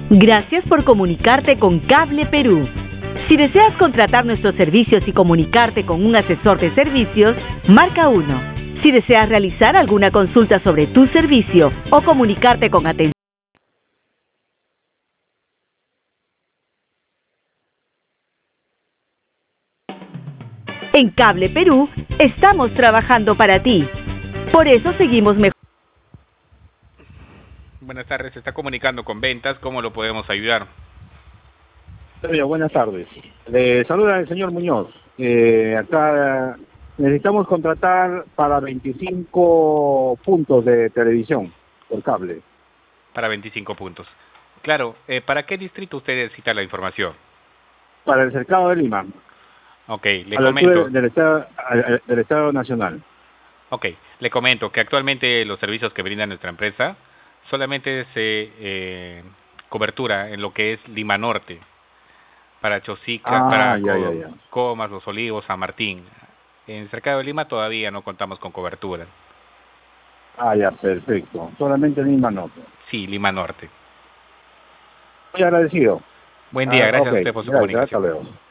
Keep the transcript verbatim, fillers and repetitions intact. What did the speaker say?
Gracias por comunicarte con Cable Perú. Si deseas contratar nuestros servicios y comunicarte con un asesor de servicios, marca uno. Si deseas realizar alguna consulta sobre tu servicio o comunicarte con atención. En Cable Perú estamos trabajando para ti. Por eso seguimos mejorando. Buenas tardes, se está comunicando con ventas, ¿cómo lo podemos ayudar? Sergio, buenas tardes. Le saluda el señor Muñoz. Eh, acá necesitamos contratar para veinticinco puntos de televisión por cable. Para veinticinco puntos. Claro, eh, ¿para qué distrito usted necesita la información? Para el cercado de Lima. Ok, le a la comento. altura del estado, del Estado Nacional. Ok, le comento que actualmente los servicios que brinda nuestra empresa solamente se eh, cobertura en lo que es Lima Norte, para Chosica, Ah, para ya, Co ya, ya. Comas, Los Olivos, San Martín. En Cercado de Lima todavía no contamos con cobertura. Ah, ya, perfecto. Solamente Lima Norte. Sí, Lima Norte. Muy agradecido. Buen día, Ah, gracias ok, a usted por su gracias, comunicación. hasta luego.